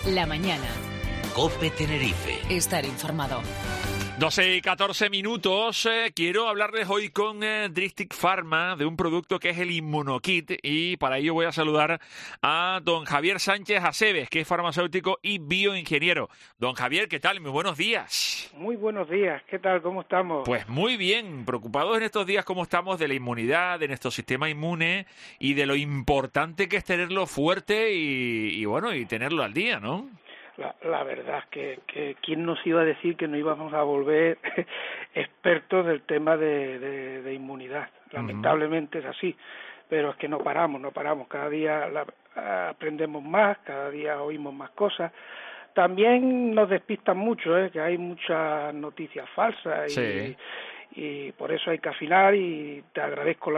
La mañana. COPE Tenerife. Estar informado. 12 y 14 minutos. Quiero hablarles hoy con Dristic Pharma de un producto que es el Inmunokit, y para ello voy a saludar a don Javier Sánchez Aceves, que es farmacéutico y bioingeniero. Don Javier, ¿qué tal? Muy buenos días. Muy buenos días. ¿Qué tal? ¿Cómo estamos? Pues muy bien, preocupados en estos días cómo estamos de la inmunidad, de nuestro sistema inmune y de lo importante que es tenerlo fuerte y bueno, y tenerlo al día, ¿no? La verdad es que quién nos iba a decir que no íbamos a volver expertos del tema de inmunidad. Lamentablemente es así, pero es que no paramos. Cada día aprendemos más, cada día oímos más cosas. También nos despistan mucho, que hay muchas noticias falsas y por eso hay que afinar, y te agradezco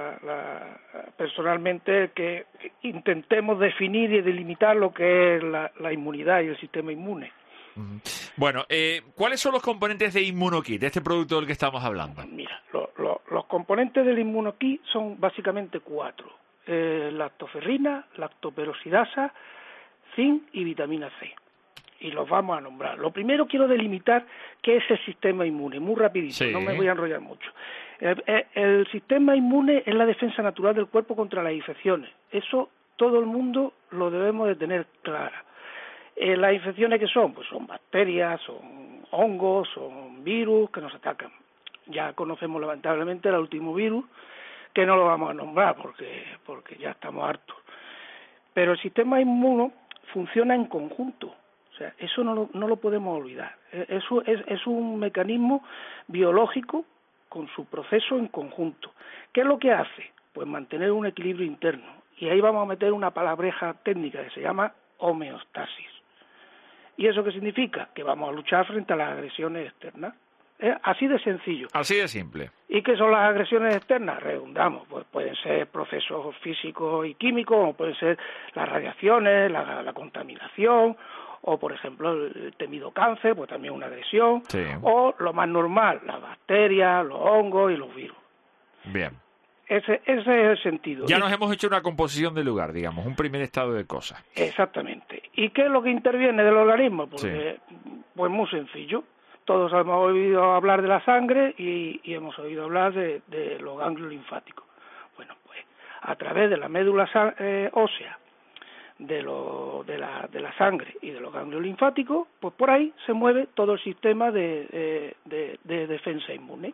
personalmente que intentemos definir y delimitar lo que es la inmunidad y el sistema inmune. Bueno, ¿cuáles son los componentes de Inmunokit, de este producto del que estamos hablando? Mira, los componentes del Inmunokit son básicamente 4. Lactoferrina, lactoperoxidasa, zinc y vitamina C. Y los vamos a nombrar. Lo primero quiero delimitar qué es el sistema inmune, muy rapidito, no me voy a enrollar mucho. El sistema inmune es la defensa natural del cuerpo contra las infecciones. Eso todo el mundo lo debemos de tener clara. Las infecciones que son, pues son bacterias, son hongos, son virus que nos atacan. Ya conocemos lamentablemente el último virus, que no lo vamos a nombrar porque ya estamos hartos. Pero el sistema inmuno funciona en conjunto. O sea, eso no lo podemos olvidar. Eso es un mecanismo biológico con su proceso en conjunto. ¿Qué es lo que hace? Pues mantener un equilibrio interno. Y ahí vamos a meter una palabreja técnica que se llama homeostasis. ¿Y eso qué significa? Que vamos a luchar frente a las agresiones externas. Así de sencillo. Así de simple. ¿Y qué son las agresiones externas? Redundamos, pues pueden ser procesos físicos y químicos, o pueden ser las radiaciones, la contaminación, o por ejemplo el temido cáncer, pues también una agresión, o lo más normal, las bacterias, los hongos y los virus. Bien. Ese es el sentido. Ya nos hemos hecho una composición del lugar, digamos, un primer estado de cosas. Exactamente. ¿Y qué es lo que interviene del organismo? Pues muy sencillo. Todos hemos oído hablar de la sangre y hemos oído hablar de los ganglios linfáticos. Bueno, pues a través de la médula ósea, de la sangre y de los ganglios linfáticos, pues por ahí se mueve todo el sistema de defensa inmune.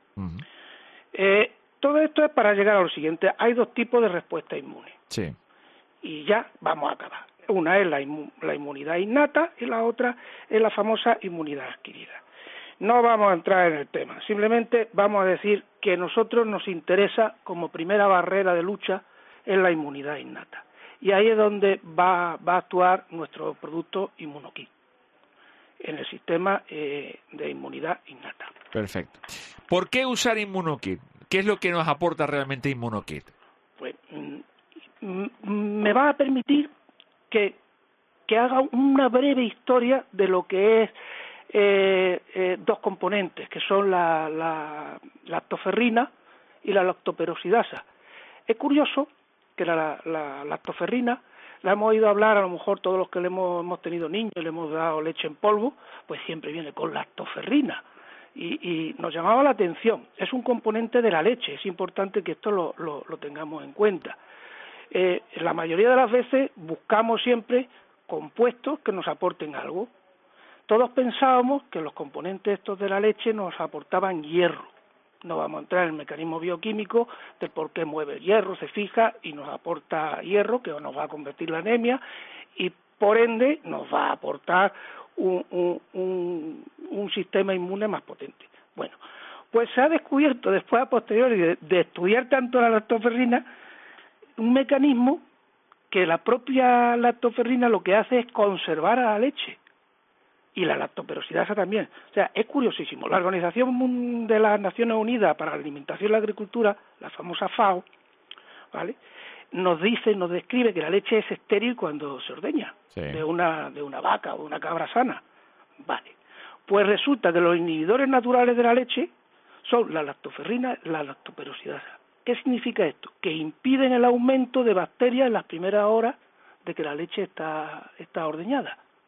Todo esto es para llegar a lo siguiente. Hay 2 tipos de respuesta inmune. Sí. Y ya vamos a acabar. Una es la inmunidad innata y la otra es la famosa inmunidad adquirida. No vamos a entrar en el tema. Simplemente vamos a decir que a nosotros nos interesa como primera barrera de lucha es la inmunidad innata. Y ahí es donde va a actuar nuestro producto Inmunokit, en el sistema de inmunidad innata. Perfecto. ¿Por qué usar Inmunokit? ¿Qué es lo que nos aporta realmente Inmunokit? Pues me va a permitir que haga una breve historia de lo que es 2 componentes, que son la lactoferrina y la lactoperoxidasa. Es curioso que la lactoferrina la hemos oído hablar, a lo mejor todos los que hemos tenido niños y le hemos dado leche en polvo, pues siempre viene con lactoferrina. Y nos llamaba la atención. Es un componente de la leche, es importante que esto lo tengamos en cuenta. La mayoría de las veces buscamos siempre compuestos que nos aporten algo. Todos pensábamos que los componentes estos de la leche nos aportaban hierro. No vamos a entrar en el mecanismo bioquímico del por qué mueve el hierro, se fija y nos aporta hierro, que nos va a convertir la anemia, y por ende nos va a aportar un sistema inmune más potente. Bueno, pues se ha descubierto después a posteriori de estudiar tanto la lactoferrina, un mecanismo que la propia lactoferrina lo que hace es conservar a la leche, y la lactoperoxidasa también. O sea, es curiosísimo. La Organización de las Naciones Unidas para la Alimentación y la Agricultura, la famosa FAO, ¿vale?, nos describe que la leche es estéril cuando se ordeña de una vaca o de una cabra sana. Vale. Pues resulta que los inhibidores naturales de la leche son la lactoferrina y la lactoperoxidasa. ¿Qué significa esto? Que impiden el aumento de bacterias en las primeras horas de que la leche está ordeñada.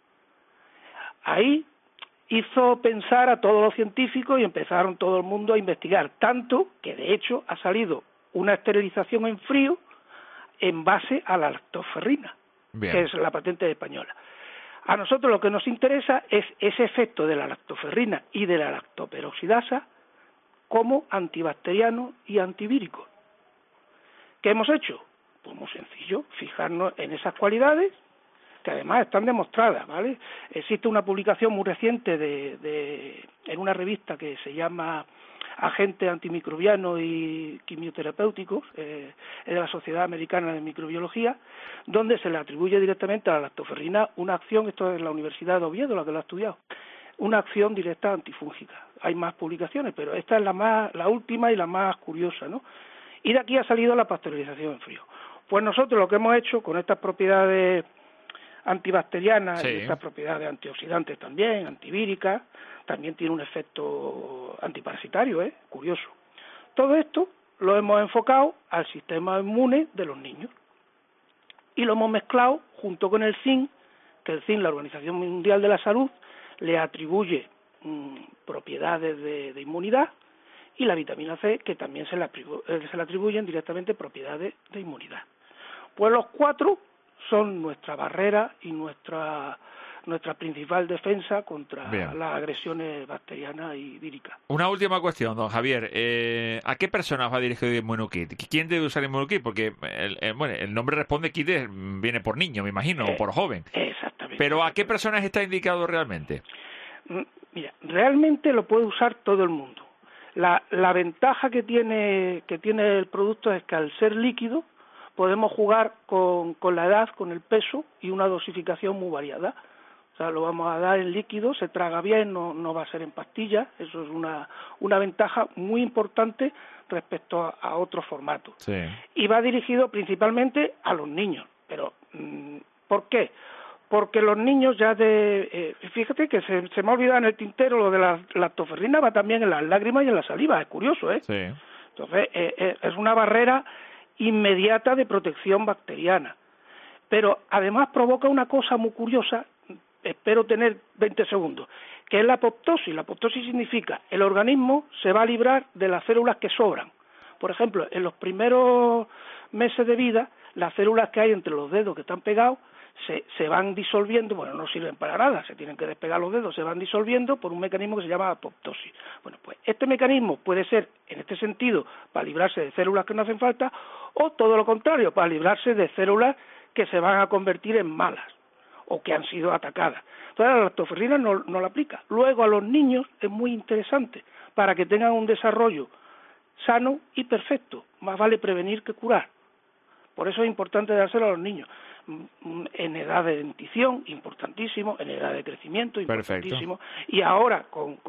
ahí hizo pensar a todos los científicos y empezaron todo el mundo a investigar, tanto que de hecho ha salido una esterilización en frío en base a la lactoferrina, que es la patente española. A nosotros lo que nos interesa es ese efecto de la lactoferrina y de la lactoperoxidasa como antibacteriano y antivírico. ¿Qué hemos hecho? Pues muy sencillo, fijarnos en esas cualidades que además están demostradas, ¿vale? Existe una publicación muy reciente en una revista que se llama Agentes Antimicrobianos y Quimioterapéuticos, es de la Sociedad Americana de Microbiología, donde se le atribuye directamente a la lactoferrina una acción, esto es la Universidad de Oviedo, la que lo ha estudiado, una acción directa antifúngica. Hay más publicaciones, pero esta es la última y la más curiosa, ¿no? Y de aquí ha salido la pasteurización en frío. Pues nosotros lo que hemos hecho con estas propiedades antibacterianas y estas propiedades antioxidantes también, antivíricas, también tiene un efecto antiparasitario, curioso. Todo esto lo hemos enfocado al sistema inmune de los niños y lo hemos mezclado junto con el zinc, que el zinc, la Organización Mundial de la Salud, le atribuye propiedades de inmunidad, y la vitamina C, que también se le atribuyen directamente propiedades de inmunidad. Pues los cuatro son nuestra barrera y nuestra principal defensa contra las agresiones bacterianas y víricas. Una última cuestión, don Javier. ¿A qué personas va dirigido el Inmunokit? ¿Quién debe usar el Inmunokit? Porque el nombre responde kit viene por niño, me imagino, o por joven. Exactamente. Pero ¿a qué personas está indicado realmente? Mira, realmente lo puede usar todo el mundo. La ventaja que tiene el producto es que al ser líquido podemos jugar con la edad, con el peso y una dosificación muy variada. O sea, lo vamos a dar en líquido, se traga bien, no va a ser en pastillas. Eso es una ventaja muy importante respecto a otros formatos. Sí. Y va dirigido principalmente a los niños. Pero, ¿por qué? Porque los niños fíjate que se me ha olvidado en el tintero lo de la lactoferrina, va también en las lágrimas y en la saliva, es curioso, ¿eh? Sí. Entonces, es una barrera inmediata de protección bacteriana. Pero además provoca una cosa muy curiosa, espero tener 20 segundos, que es la apoptosis. La apoptosis significa el organismo se va a librar de las células que sobran. Por ejemplo, en los primeros meses de vida, las células que hay entre los dedos que están pegados, se van disolviendo, bueno, no sirven para nada, se tienen que despegar los dedos, se van disolviendo por un mecanismo que se llama apoptosis. Bueno, pues este mecanismo puede ser, en este sentido, para librarse de células que no hacen falta, o todo lo contrario, para librarse de células que se van a convertir en malas, o que han sido atacadas. Entonces la lactoferrina no la aplica. Luego a los niños es muy interesante, para que tengan un desarrollo sano y perfecto. Más vale prevenir que curar. Por eso es importante dárselo a los niños. En edad de dentición, importantísimo, en edad de crecimiento, importantísimo. Perfecto. Y ahora, con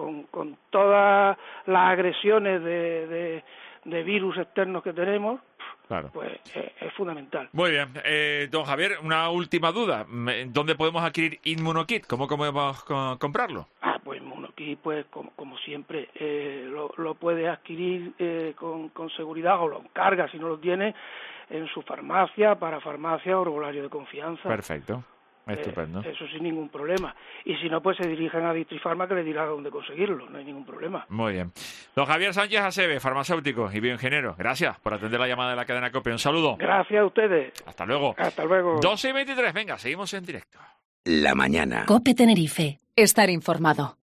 todas las agresiones de virus externos que tenemos, claro, pues es fundamental. Muy bien. Don Javier, una última duda. ¿Dónde podemos adquirir Inmunokit? ¿Cómo podemos comprarlo? Pues Inmunokit, pues como siempre, lo puede adquirir con seguridad, o lo encarga si no lo tiene en su farmacia, para farmacia o herbolario de confianza. Perfecto. Estupendo. Eso sin ningún problema. Y si no, pues se dirigen a Distrifarma, que le dirá dónde conseguirlo, no hay ningún problema. Muy bien. Don Javier Sánchez Aceves, farmacéutico y bioingeniero, gracias por atender la llamada de la cadena COPE. Un saludo. Gracias a ustedes. Hasta luego. Hasta luego. 12:23, venga, seguimos en directo. La mañana. COPE Tenerife. Estar informado.